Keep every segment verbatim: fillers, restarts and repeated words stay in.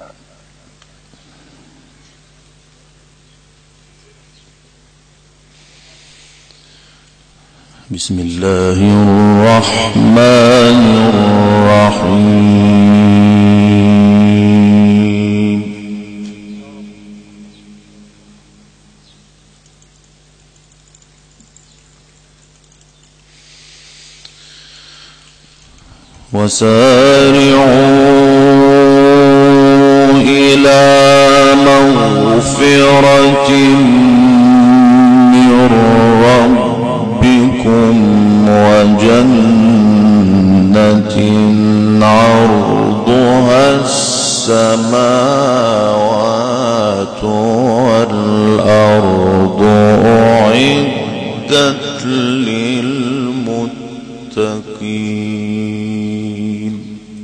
بسم الله الرحمن الرحيم. وسارعوا إلى مغفرة من ربكم وجنة عرضها السماوات والأرض أعدت للمتقين.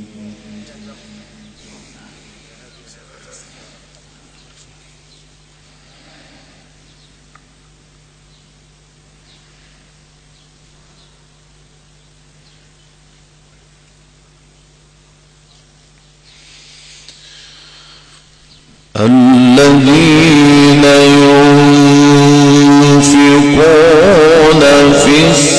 الذين ينفقون في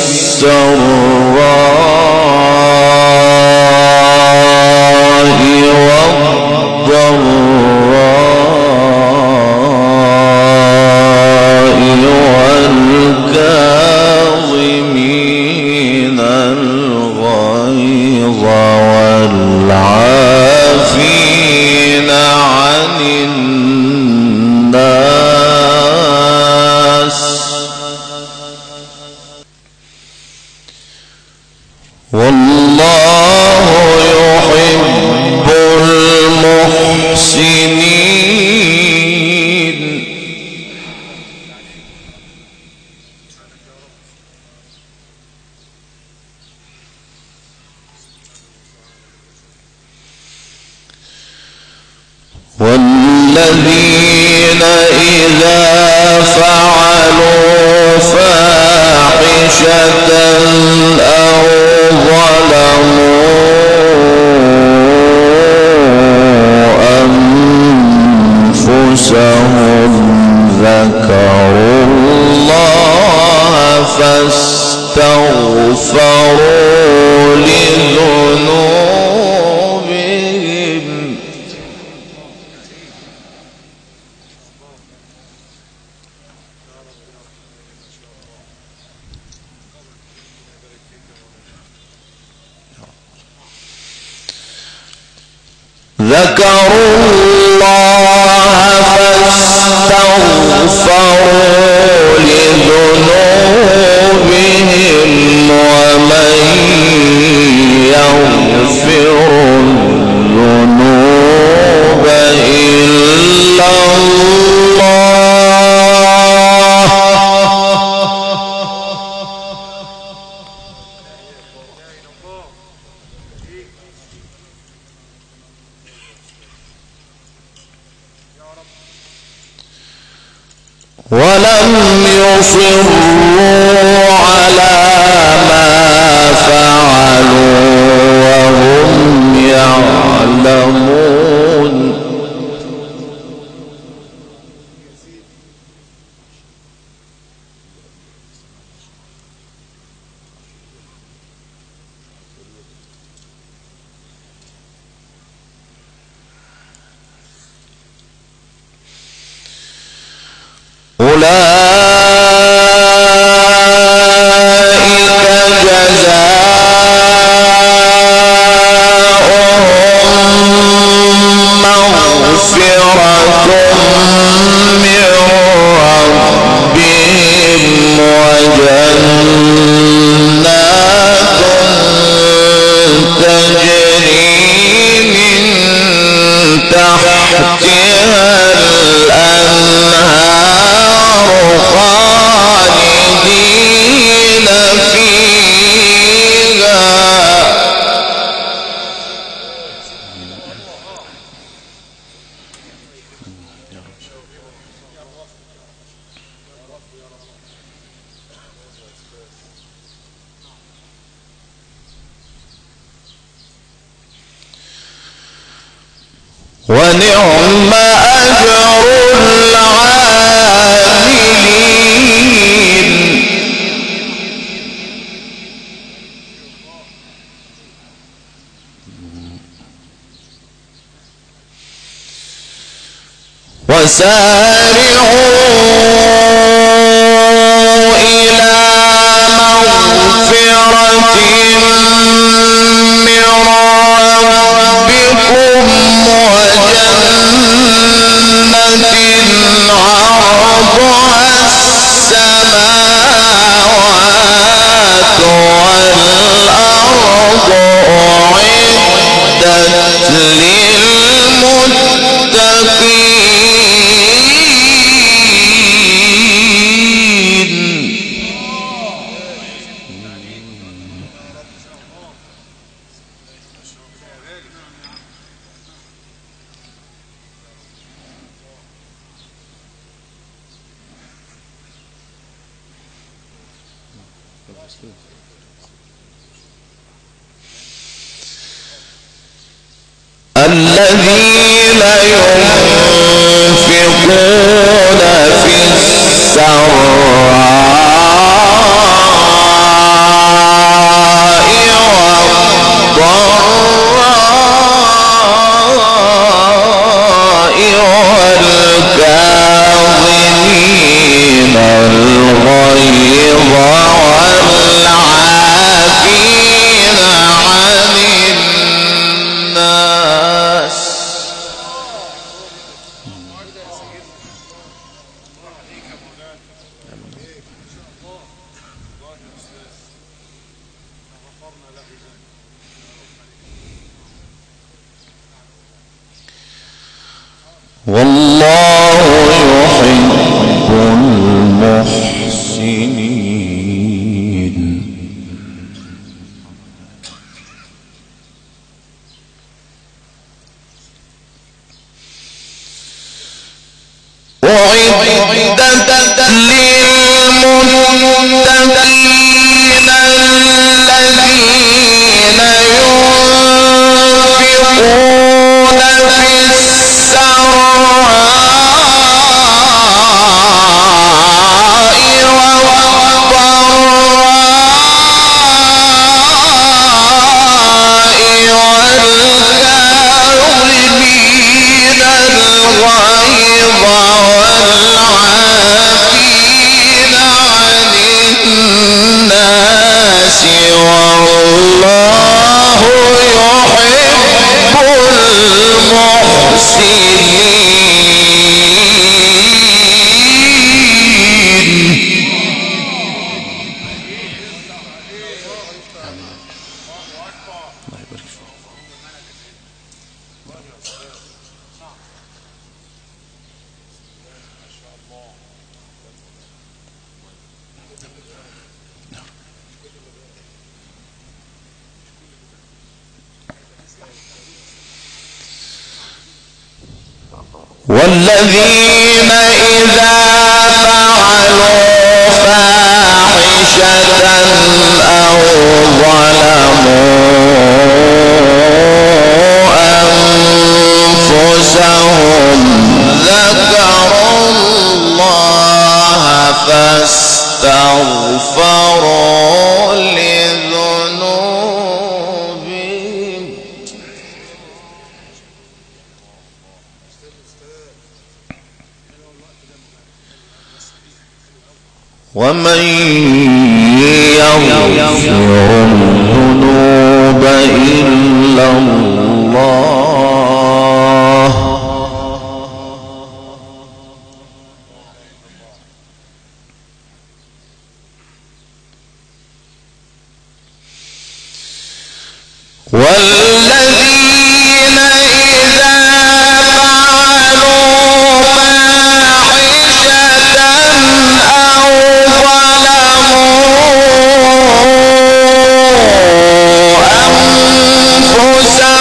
السراء والضراء والكاظمين الغيظ والعافين عن الناس والله يحب المحسنين. والذين إذا فعلوا فاحشة أو ظلموا أنفسهم ذكروا الله فاستغفروا لذنوبهم ذكروا الله فاستغفروا لذنوبهم ومن يغفر الذنوب إلا الله ولم يصروا على ما فعلوا وهم يعلمون. أولئك جزاؤهم مغفرة من ربهم وجنات تجري من تحتها الأنهار خالدين فيها ونعم أجر العاملين. وسارعوا إلى مغفرة من ربكم وجنة عرضها السماوات والأرض أعدت للمتقين. الذين ينفقون في السراء والضراء والكاظمين الغيظ والعافين عن الناس. والله يحب المحسنين. أعدت للمتقين الذين ينفقون في السراء والذين إذا فعلوا فاحشة أو ظلموا أنفسهم ذكروا الله فاستغفروا لذنوبهم ومن يغفر الذنوب إلا الله والذين إذا فعلوا فاحشة أو ظلموا أنفسهم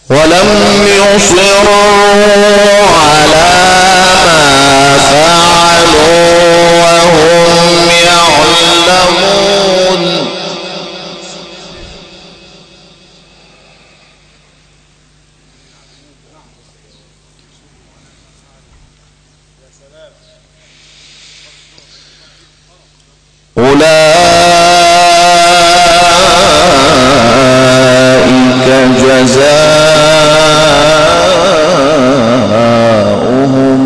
ولم يصروا على ما فعلوا وهم يعلمون أولئك جزاؤهم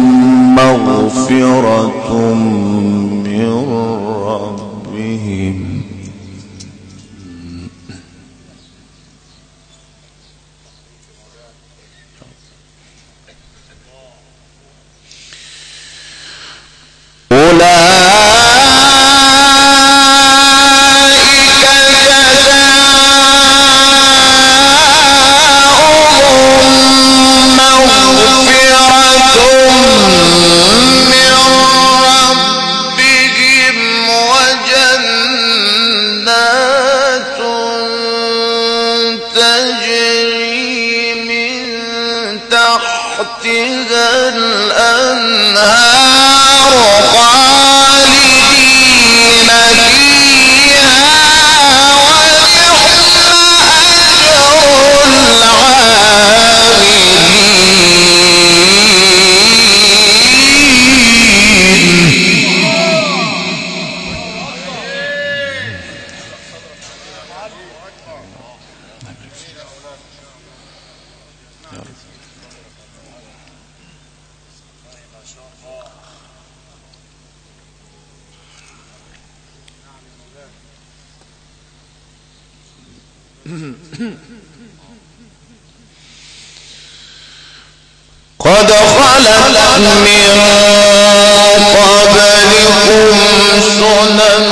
مغفرة من ربهم قد خلت من قبلكم سنن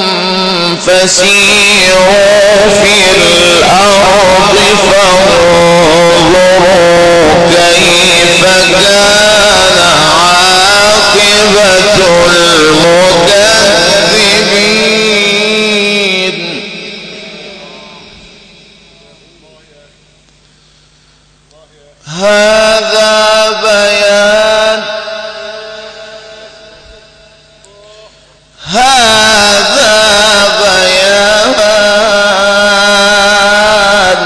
فسيروا في الأرض فانظروا كيف كان عاقبة المكذبين هذا بيان هذا بيان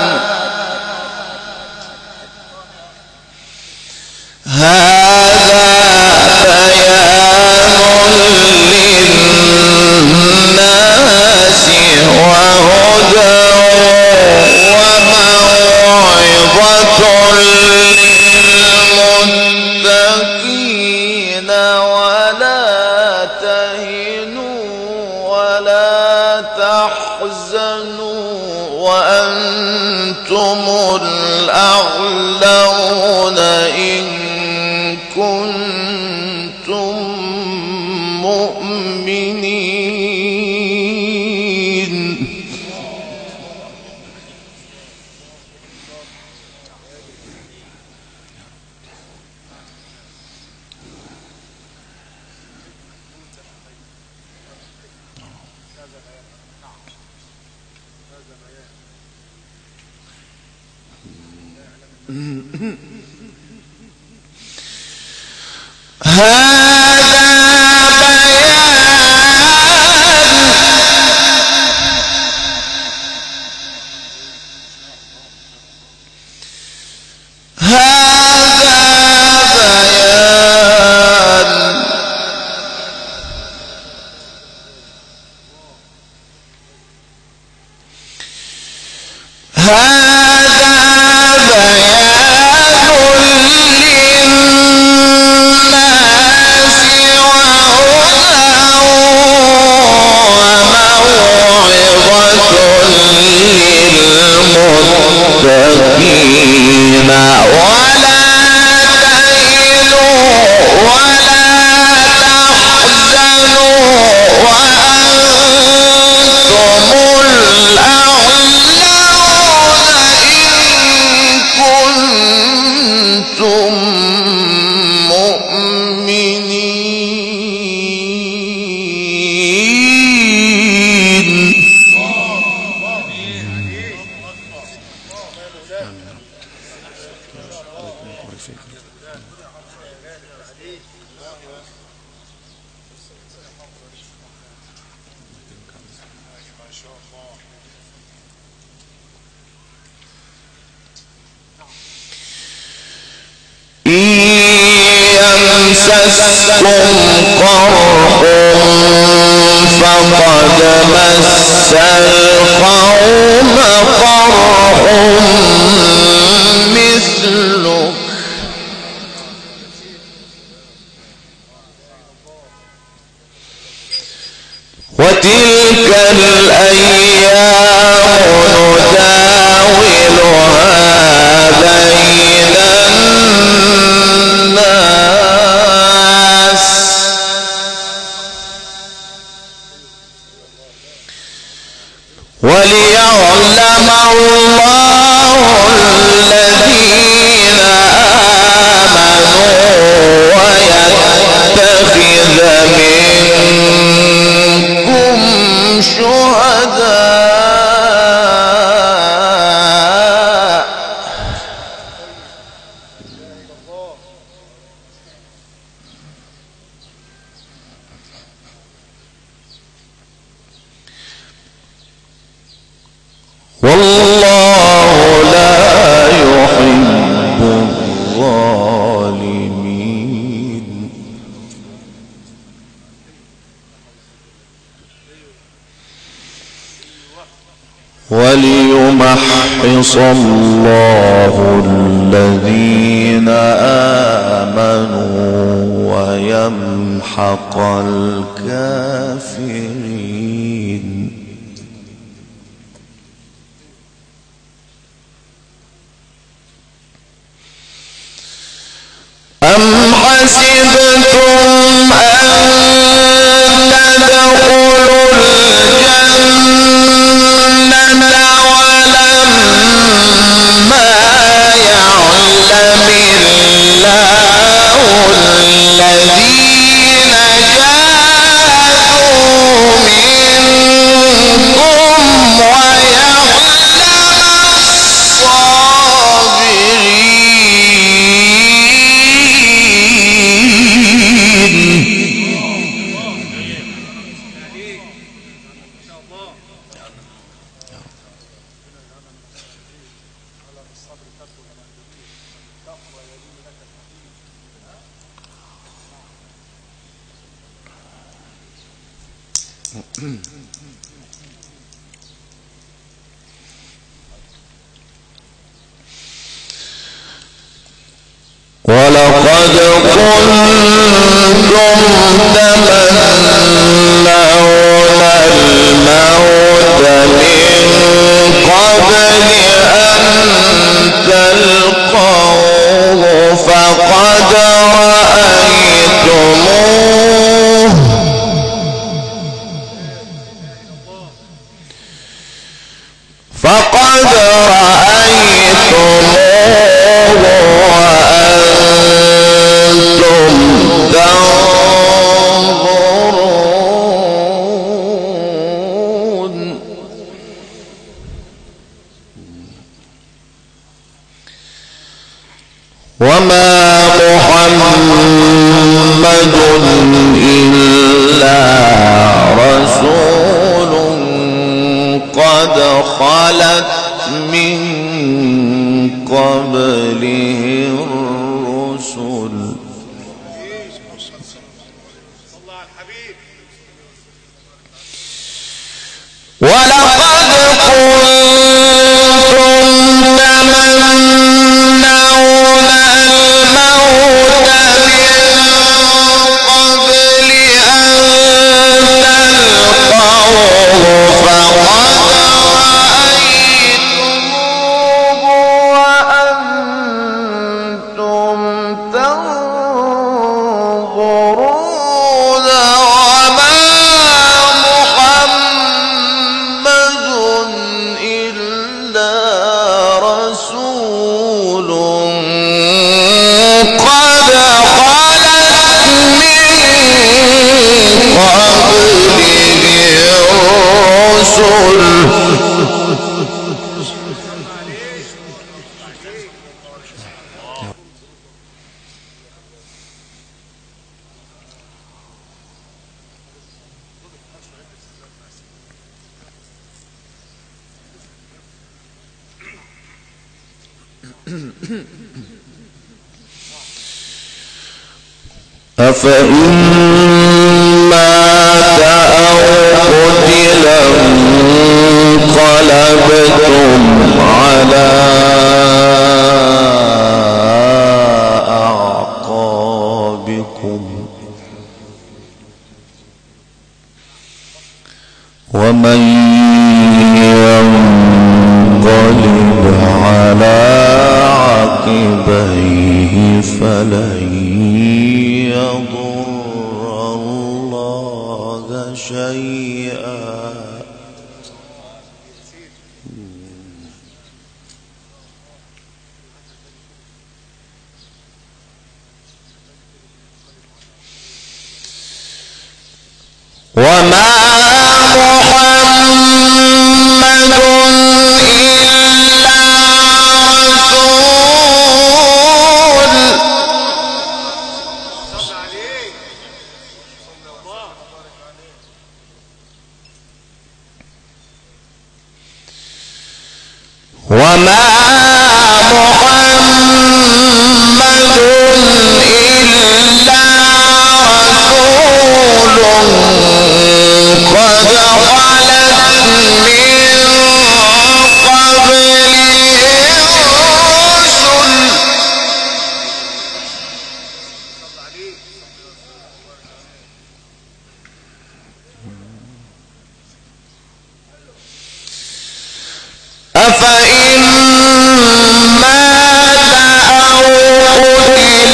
هذا بيان للناس وهدى وموعظة للمتقين ولا تهنوا ولا تحزنوا وأنتم الأعلون إن كنتم مؤمنين هذا يمسسكم قرح فقد مس القوم قرح مثله وتلك الأيام نداولها بين الناس وليعلم الله الذين آمنوا ويتخذ منكم شهداء والله لا يحب الظالمين وليمحص الله الذين آمنوا ويمحق الكافرين أم حسبتم أن تدخلوا الجنة ولما يعلم الله الذين جاهدوا منكم ويعلم الصابرين ولقد كنتم تمنون الموت من قبل أن تلقوه فقد رأيتموه فقد رأيتموه وأنتم تنظرون وما محمد إلا رسول قد خلت من قبله الرسل ولقد كنتم تمنون الموت من قبل أن تلقوه فقد رأيتموه وأنتم تنظرون وما محمد إلا رسول قد خلت من قبله الرسل أفإن مات أو قتل انقلبتم على أعقابكم ومن ينقلب على عقبيه فلن يضر الله شيئا وما محمد إلا رسول وما محمد إلا رسول قد خلت من قبله الرسل أفإن مات أو قتل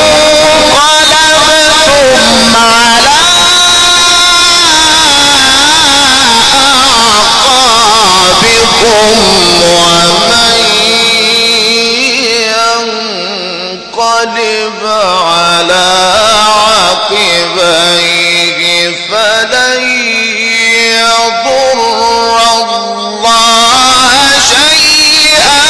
انقلبتم على أعقابكم ومن ينقلب على عقبيه فلن يضر الله شيئا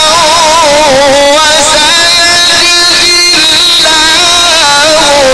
وسيجزي الله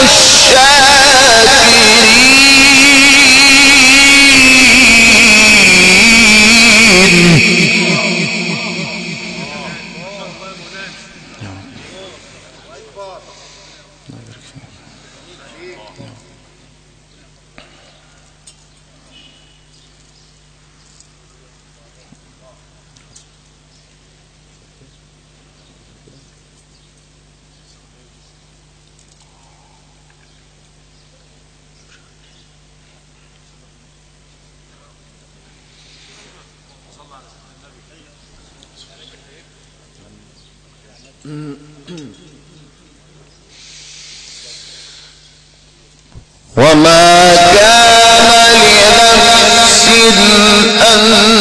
وما كان لنفس أن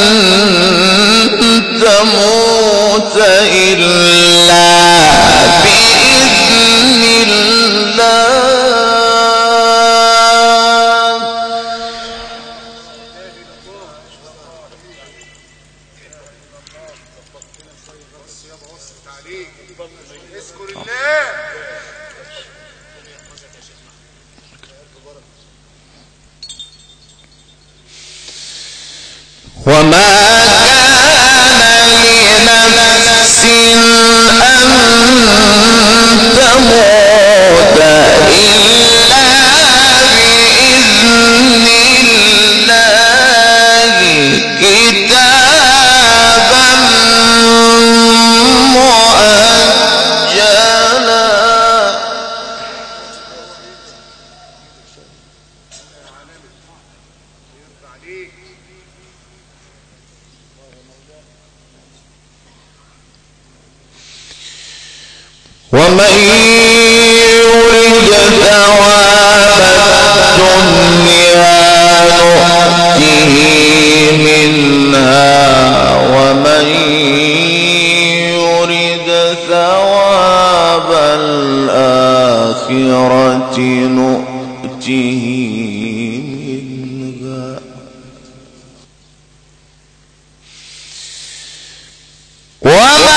تموت إلا بإذن الله وما كان لنفس أن تموت إلا بإذن الله كتابا مؤجلا ومن يرد ثواب الدنيا نؤته منها ومن يرد ثواب الآخرة نؤته منها وما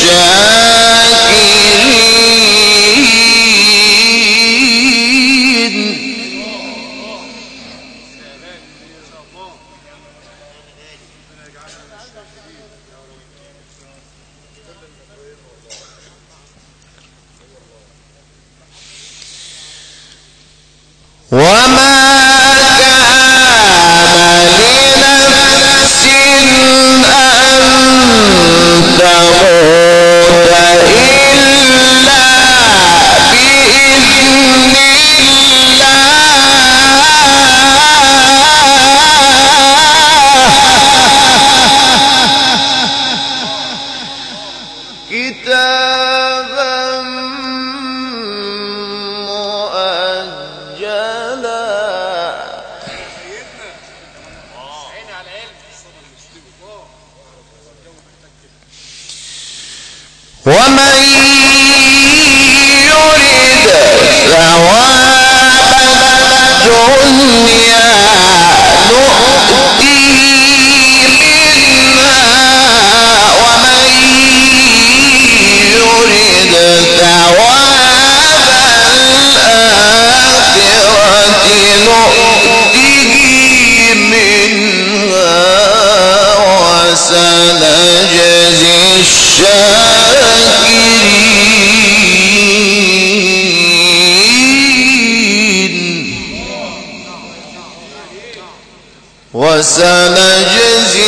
وسنجزي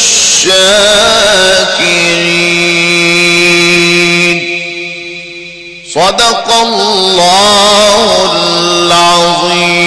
الشاكرين. صدق الله العظيم.